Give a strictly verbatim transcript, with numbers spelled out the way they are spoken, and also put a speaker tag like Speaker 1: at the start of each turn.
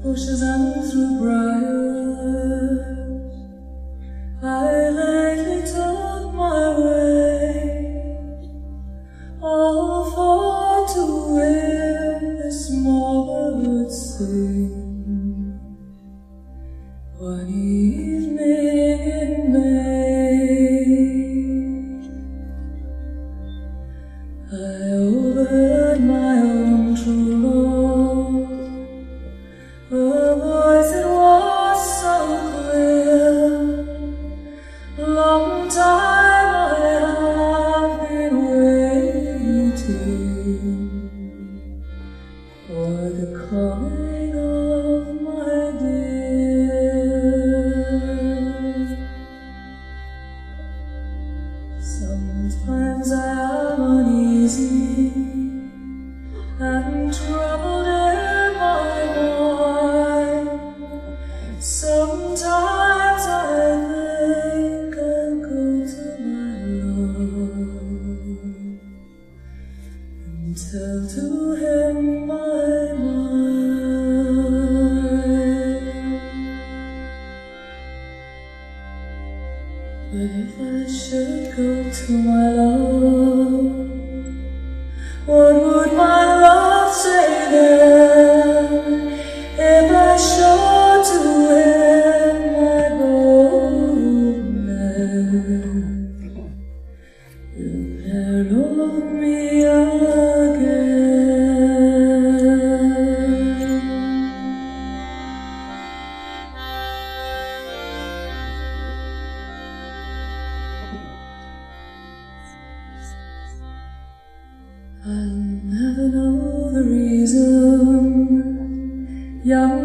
Speaker 1: bushes and through briars, I lightly took my way, all for to hear the small birds sing. One evening in May, I overheard my own true love, a voice that was so clear. Long time I have been waiting for the coming of my dear. Sometimes I am uneasy and troubled in my mind. Sometimes I think I'll go to my Lord and tell to him my mind. But if I should go to my Lord, what would my love say then? If I showed to him my boldness, he'll never love me I'll never know the reason young